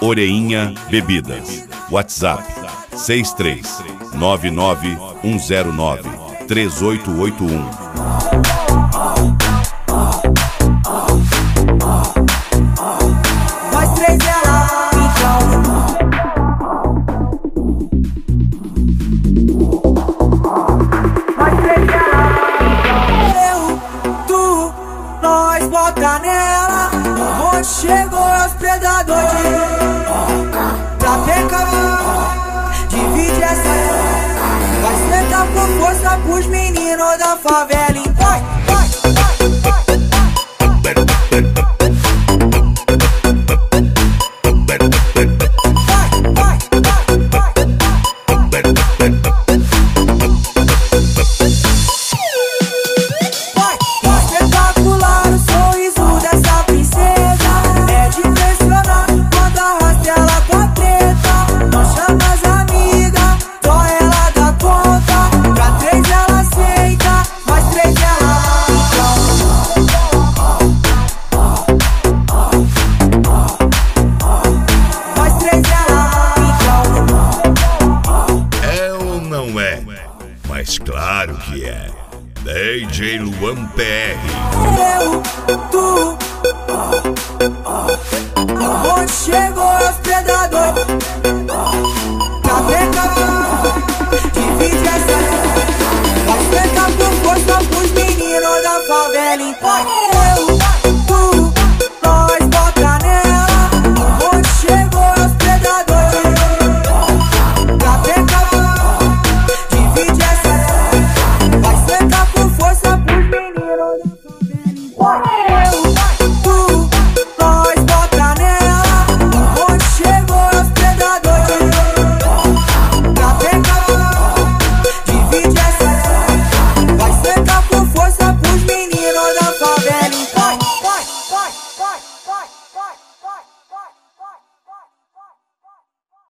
Oreinha Bebidas. WhatsApp 63991093881. Nós três ela, então. Nós três ela, então. Eu, tu, nós bota nela. Onde chegou os predadores pra pecar. Divide essa. Vai sentar com força pros meninos da favela. Vai, vai, vai, vai. Mas claro que é. DJ Luan PR. Eu, tu, onde chegou os predadores pra pecar.